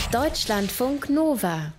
Deutschlandfunk Nova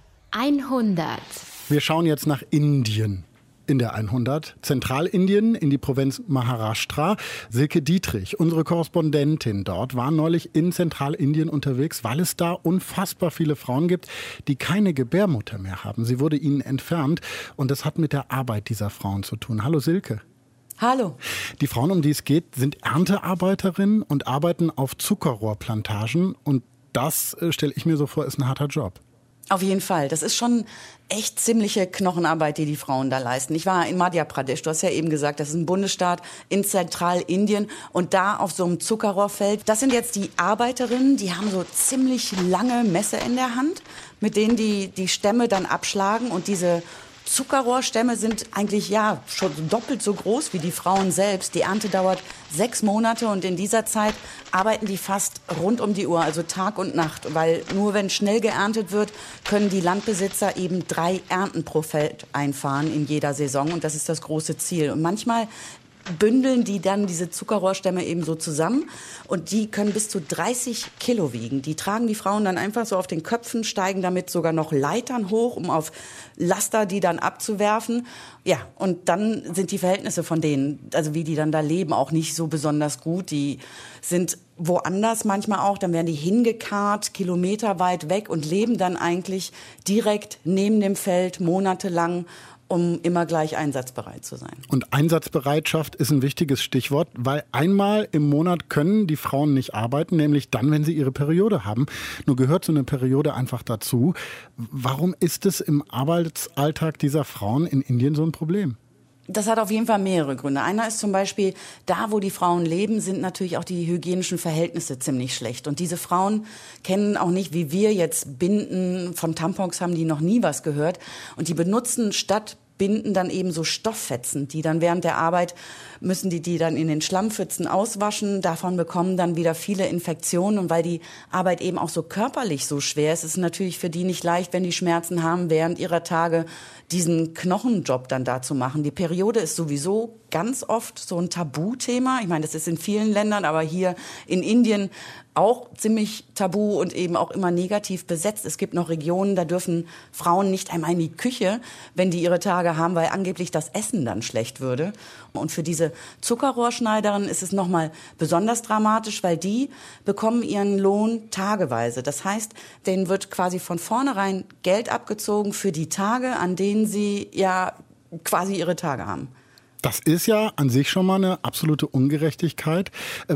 100. Wir schauen jetzt nach Indien. In der 100, Zentralindien, in die Provinz Maharashtra. Silke Dietrich, unsere Korrespondentin dort, war neulich in Zentralindien unterwegs, weil es da unfassbar viele Frauen gibt, die keine Gebärmutter mehr haben. Sie wurde ihnen entfernt und das hat mit der Arbeit dieser Frauen zu tun. Hallo Silke. Hallo. Die Frauen, um die es geht, sind Erntearbeiterinnen und arbeiten auf Zuckerrohrplantagen. Und das, stelle ich mir so vor, ist ein harter Job. Auf jeden Fall. Das ist schon echt ziemliche Knochenarbeit, die Frauen da leisten. Ich war in Madhya Pradesh, du hast ja eben gesagt, das ist ein Bundesstaat in Zentralindien und da auf so einem Zuckerrohrfeld. Das sind jetzt die Arbeiterinnen, die haben so ziemlich lange Messer in der Hand, mit denen die Stämme dann abschlagen und diese Zuckerrohrstämme sind eigentlich schon doppelt so groß wie die Frauen selbst. Die Ernte dauert 6 Monate und in dieser Zeit arbeiten die fast rund um die Uhr, also Tag und Nacht. Weil nur wenn schnell geerntet wird, können die Landbesitzer eben 3 Ernten pro Feld einfahren in jeder Saison und das ist das große Ziel. Und manchmal bündeln die dann diese Zuckerrohrstämme eben so zusammen und die können bis zu 30 Kilo wiegen. Die tragen die Frauen dann einfach so auf den Köpfen, steigen damit sogar noch Leitern hoch, um auf Laster die dann abzuwerfen. Ja, und dann sind die Verhältnisse von denen, also wie die dann da leben, auch nicht so besonders gut. Die sind woanders manchmal auch, dann werden die hingekarrt, kilometerweit weg und leben dann eigentlich direkt neben dem Feld monatelang, um immer gleich einsatzbereit zu sein. Und Einsatzbereitschaft ist ein wichtiges Stichwort, weil einmal im Monat können die Frauen nicht arbeiten, nämlich dann, wenn sie ihre Periode haben. Nur gehört so eine Periode einfach dazu. Warum ist es im Arbeitsalltag dieser Frauen in Indien so ein Problem? Das hat auf jeden Fall mehrere Gründe. Einer ist zum Beispiel, da wo die Frauen leben, sind natürlich auch die hygienischen Verhältnisse ziemlich schlecht. Und diese Frauen kennen auch nicht, wie wir jetzt Binden, von Tampons haben die noch nie was gehört. Und die benutzen statt Binden dann eben so Stofffetzen, die dann während der Arbeit müssen die dann in den Schlammpfützen auswaschen. Davon bekommen dann wieder viele Infektionen. Und weil die Arbeit eben auch so körperlich so schwer ist, ist es natürlich für die nicht leicht, wenn die Schmerzen haben, während ihrer Tage diesen Knochenjob dann da zu machen. Die Periode ist sowieso ganz oft so ein Tabuthema. Ich meine, das ist in vielen Ländern, aber hier in Indien auch ziemlich tabu und eben auch immer negativ besetzt. Es gibt noch Regionen, da dürfen Frauen nicht einmal in die Küche, wenn die ihre Tage haben, weil angeblich das Essen dann schlecht würde. Und für diese Zuckerrohrschneiderin ist es nochmal besonders dramatisch, weil die bekommen ihren Lohn tageweise. Das heißt, denen wird quasi von vornherein Geld abgezogen für die Tage, an denen sie ja quasi ihre Tage haben. Das ist ja an sich schon mal eine absolute Ungerechtigkeit.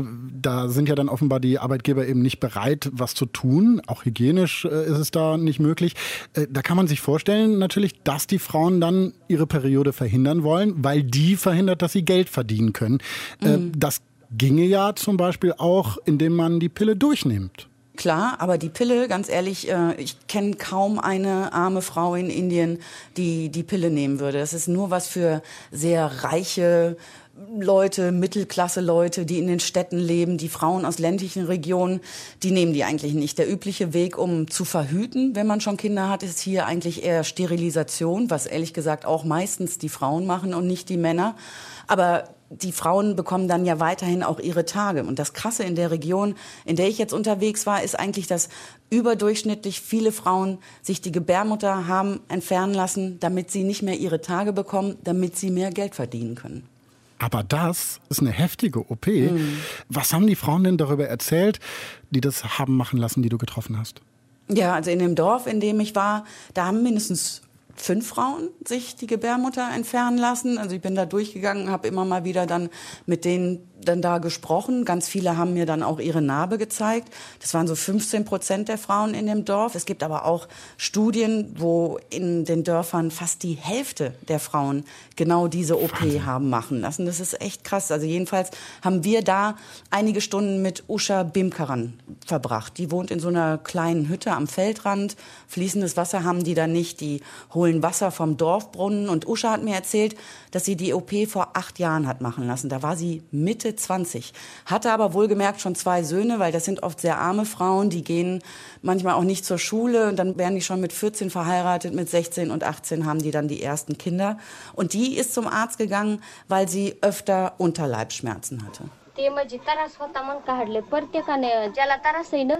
Da sind ja dann offenbar die Arbeitgeber eben nicht bereit, was zu tun. Auch hygienisch ist es da nicht möglich. Da kann man sich vorstellen natürlich, dass die Frauen dann ihre Periode verhindern wollen, weil die verhindert, dass sie Geld verdienen können. Das ginge ja zum Beispiel auch, indem man die Pille durchnimmt. Klar, aber die Pille, ganz ehrlich, ich kenne kaum eine arme Frau in Indien, die die Pille nehmen würde. Das ist nur was für sehr reiche Leute, Mittelklasse-Leute, die in den Städten leben. Die Frauen aus ländlichen Regionen, die nehmen die eigentlich nicht. Der übliche Weg, um zu verhüten, wenn man schon Kinder hat, ist hier eigentlich eher Sterilisation, was ehrlich gesagt auch meistens die Frauen machen und nicht die Männer. Aber die Frauen bekommen dann ja weiterhin auch ihre Tage. Und das Krasse in der Region, in der ich jetzt unterwegs war, ist eigentlich, dass überdurchschnittlich viele Frauen sich die Gebärmutter haben entfernen lassen, damit sie nicht mehr ihre Tage bekommen, damit sie mehr Geld verdienen können. Aber das ist eine heftige OP. Was haben die Frauen denn darüber erzählt, die das haben machen lassen, die du getroffen hast? Ja, also in dem Dorf, in dem ich war, da haben mindestens 5 Frauen sich die Gebärmutter entfernen lassen. Also ich bin da durchgegangen, habe immer mal wieder dann mit denen dann da gesprochen. Ganz viele haben mir dann auch ihre Narbe gezeigt. Das waren so 15% der Frauen in dem Dorf. Es gibt aber auch Studien, wo in den Dörfern fast die Hälfte der Frauen genau diese OP haben machen lassen. Das ist echt krass. Also jedenfalls haben wir da einige Stunden mit Usha Bimkaran verbracht. Die wohnt in so einer kleinen Hütte am Feldrand. Fließendes Wasser haben die da nicht. Die holen Wasser vom Dorfbrunnen. Und Usha hat mir erzählt, dass sie die OP vor 8 Jahren hat machen lassen. Da war sie Mitte 20. Hatte aber wohlgemerkt schon 2 Söhne, weil das sind oft sehr arme Frauen. Die gehen manchmal auch nicht zur Schule. Und dann werden die schon mit 14 verheiratet. Mit 16 und 18 haben die dann die ersten Kinder. Und die ist zum Arzt gegangen, weil sie öfter Unterleibsschmerzen hatte.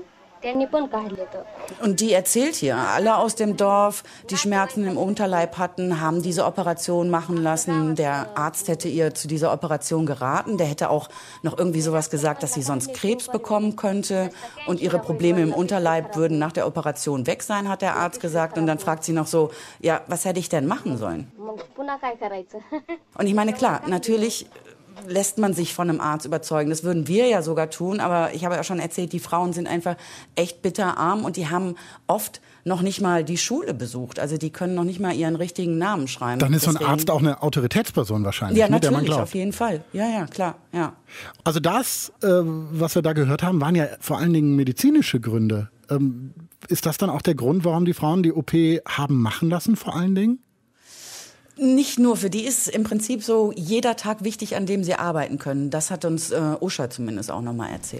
Und die erzählt hier, alle aus dem Dorf, die Schmerzen im Unterleib hatten, haben diese Operation machen lassen. Der Arzt hätte ihr zu dieser Operation geraten. Der hätte auch noch irgendwie sowas gesagt, dass sie sonst Krebs bekommen könnte. Und ihre Probleme im Unterleib würden nach der Operation weg sein, hat der Arzt gesagt. Und dann fragt sie noch so, ja, was hätte ich denn machen sollen? Und ich meine, klar, natürlich lässt man sich von einem Arzt überzeugen. Das würden wir ja sogar tun, aber ich habe ja schon erzählt, die Frauen sind einfach echt bitterarm und die haben oft noch nicht mal die Schule besucht. Also die können noch nicht mal ihren richtigen Namen schreiben. Dann ist so ein Arzt auch eine Autoritätsperson wahrscheinlich, ja, ne, der man natürlich, glaubt. auf jeden Fall. Ja, klar, ja. Also das, was wir da gehört haben, waren ja vor allen Dingen medizinische Gründe. Ist das dann auch der Grund, warum die Frauen die OP haben machen lassen, vor allen Dingen? Nicht nur, für die ist im Prinzip so jeder Tag wichtig, an dem sie arbeiten können. Das hat uns Usha zumindest auch nochmal erzählt.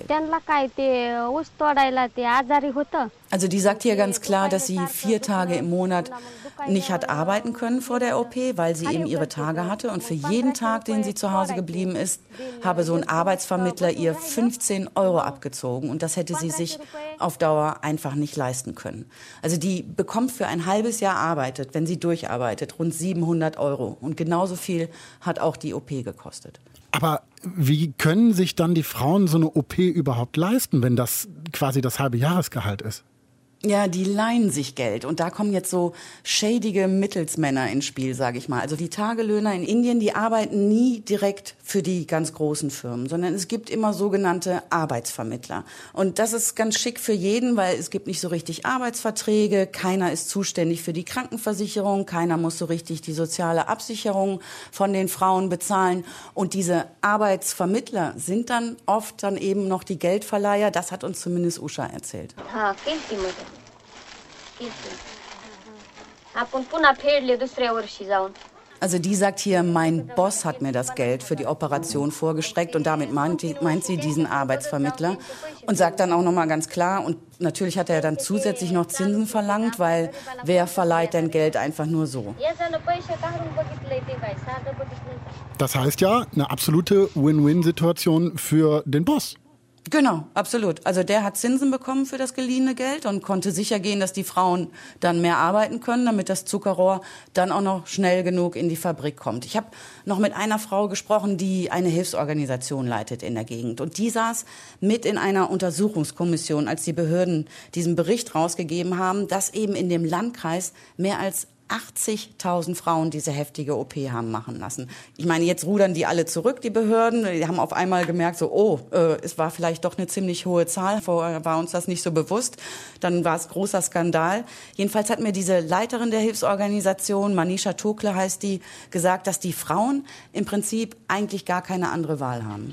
Also die sagt hier ganz klar, dass sie 4 Tage im Monat nicht hat arbeiten können vor der OP, weil sie eben ihre Tage hatte. Und für jeden Tag, den sie zu Hause geblieben ist, habe so ein Arbeitsvermittler ihr 15 € abgezogen. Und das hätte sie sich auf Dauer einfach nicht leisten können. Also die bekommt für ein halbes Jahr arbeitet, wenn sie durcharbeitet, rund 700 €. Und genauso viel hat auch die OP gekostet. Aber wie können sich dann die Frauen so eine OP überhaupt leisten, wenn das quasi das halbe Jahresgehalt ist? Ja, die leihen sich Geld und da kommen jetzt so schädige Mittelsmänner ins Spiel, sage ich mal. Also die Tagelöhner in Indien, die arbeiten nie direkt für die ganz großen Firmen, sondern es gibt immer sogenannte Arbeitsvermittler. Und das ist ganz schick für jeden, weil es gibt nicht so richtig Arbeitsverträge, keiner ist zuständig für die Krankenversicherung, keiner muss so richtig die soziale Absicherung von den Frauen bezahlen. Und diese Arbeitsvermittler sind dann oft dann eben noch die Geldverleiher, das hat uns zumindest Usha erzählt. Also die sagt hier, mein Boss hat mir das Geld für die Operation vorgestreckt und damit meint sie diesen Arbeitsvermittler und sagt dann auch nochmal ganz klar, und natürlich hat er dann zusätzlich noch Zinsen verlangt, weil wer verleiht denn Geld einfach nur so? Das heißt ja, eine absolute Win-Win-Situation für den Boss. Genau, absolut. Also der hat Zinsen bekommen für das geliehene Geld und konnte sicher gehen, dass die Frauen dann mehr arbeiten können, damit das Zuckerrohr dann auch noch schnell genug in die Fabrik kommt. Ich habe noch mit einer Frau gesprochen, die eine Hilfsorganisation leitet in der Gegend. Und die saß mit in einer Untersuchungskommission, als die Behörden diesen Bericht rausgegeben haben, dass eben in dem Landkreis mehr als 80.000 Frauen diese heftige OP haben machen lassen. Ich meine, jetzt rudern die alle zurück, die Behörden. Die haben auf einmal gemerkt, so, es war vielleicht doch eine ziemlich hohe Zahl. Vorher war uns das nicht so bewusst. Dann war es großer Skandal. Jedenfalls hat mir diese Leiterin der Hilfsorganisation, Manisha Tokle heißt die, gesagt, dass die Frauen im Prinzip eigentlich gar keine andere Wahl haben.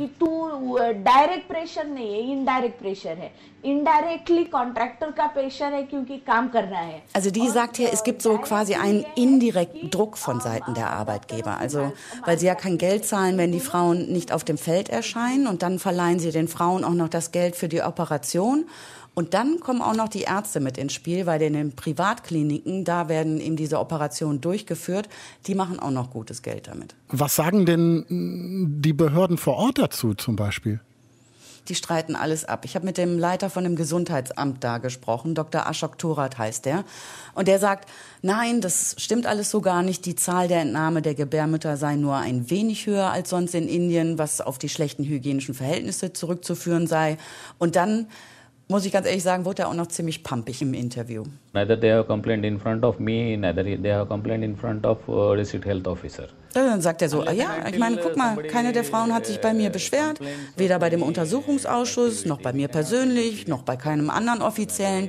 Direct pressure नहीं है, indirect pressure है. Indirectly contractor का pressure है क्योंकि काम करना है. Also die sagt hier, es gibt so quasi einen indirekten Druck von Seiten der Arbeitgeber. Also weil sie ja kein Geld zahlen, wenn die Frauen nicht auf dem Feld erscheinen, und dann verleihen sie den Frauen auch noch das Geld für die Operation. Und dann kommen auch noch die Ärzte mit ins Spiel, weil in den Privatkliniken, da werden eben diese Operationen durchgeführt, die machen auch noch gutes Geld damit. Was sagen denn die Behörden vor Ort dazu zum Beispiel? Die streiten alles ab. Ich habe mit dem Leiter von dem Gesundheitsamt da gesprochen, Dr. Ashok Thorat heißt der. Und der sagt, nein, das stimmt alles so gar nicht. Die Zahl der Entnahme der Gebärmütter sei nur ein wenig höher als sonst in Indien, was auf die schlechten hygienischen Verhältnisse zurückzuführen sei. Und dann, muss ich ganz ehrlich sagen, wurde er auch noch ziemlich pampig im Interview. Neither they have complained in front of me, neither they have complained in front of district health officer. Dann sagt er so, ja, ich meine, guck mal, keine der Frauen hat sich bei mir beschwert, weder bei dem Untersuchungsausschuss, noch bei mir persönlich, noch bei keinem anderen Offiziellen.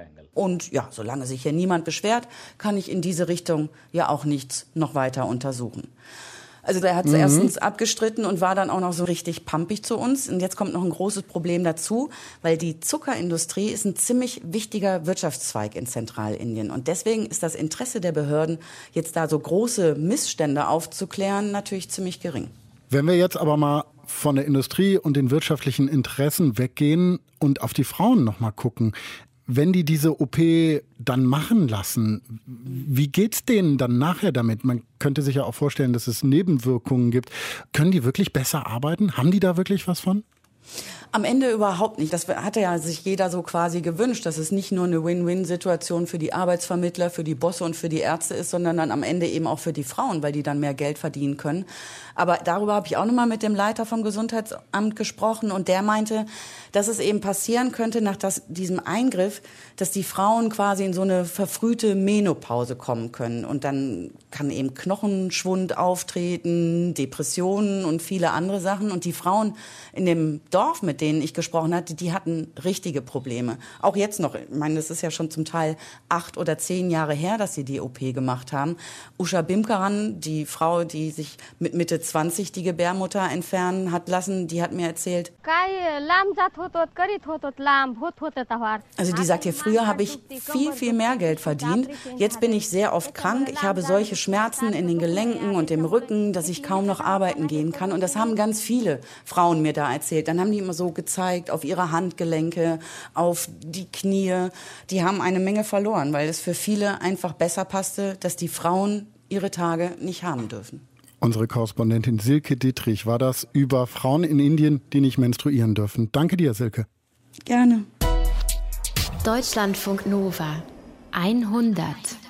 Und ja, solange sich hier niemand beschwert, kann ich in diese Richtung ja auch nichts noch weiter untersuchen. Also der hat es erstens abgestritten und war dann auch noch so richtig pampig zu uns. Und jetzt kommt noch ein großes Problem dazu, weil die Zuckerindustrie ist ein ziemlich wichtiger Wirtschaftszweig in Zentralindien. Und deswegen ist das Interesse der Behörden, jetzt da so große Missstände aufzuklären, natürlich ziemlich gering. Wenn wir jetzt aber mal von der Industrie und den wirtschaftlichen Interessen weggehen und auf die Frauen noch mal gucken, wenn die diese OP dann machen lassen, wie geht's denen dann nachher damit? Man könnte sich ja auch vorstellen, dass es Nebenwirkungen gibt. Können die wirklich besser arbeiten? Haben die da wirklich was von? Am Ende überhaupt nicht. Das hatte ja sich jeder so quasi gewünscht, dass es nicht nur eine Win-Win-Situation für die Arbeitsvermittler, für die Bosse und für die Ärzte ist, sondern dann am Ende eben auch für die Frauen, weil die dann mehr Geld verdienen können. Aber darüber habe ich auch nochmal mit dem Leiter vom Gesundheitsamt gesprochen und der meinte, dass es eben passieren könnte nach diesem Eingriff, dass die Frauen quasi in so eine verfrühte Menopause kommen können und dann kann eben Knochenschwund auftreten, Depressionen und viele andere Sachen und die Frauen in dem Dorf, mit denen ich gesprochen hatte, die hatten richtige Probleme. Auch jetzt noch, ich meine, das ist ja schon zum Teil 8 oder 10 Jahre her, dass sie die OP gemacht haben. Usha Bimkaran, die Frau, die sich mit Mitte 20 die Gebärmutter entfernen hat lassen, die hat mir erzählt, also die sagt hier, früher habe ich viel, viel mehr Geld verdient. Jetzt bin ich sehr oft krank. Ich habe solche Schmerzen in den Gelenken und dem Rücken, dass ich kaum noch arbeiten gehen kann. Und das haben ganz viele Frauen mir da erzählt. Dann haben die immer so gezeigt auf ihre Handgelenke, auf die Knie. Die haben eine Menge verloren, weil es für viele einfach besser passte, dass die Frauen ihre Tage nicht haben dürfen. Unsere Korrespondentin Silke Dittrich war das über Frauen in Indien, die nicht menstruieren dürfen. Danke dir, Silke. Gerne. Deutschlandfunk Nova 100.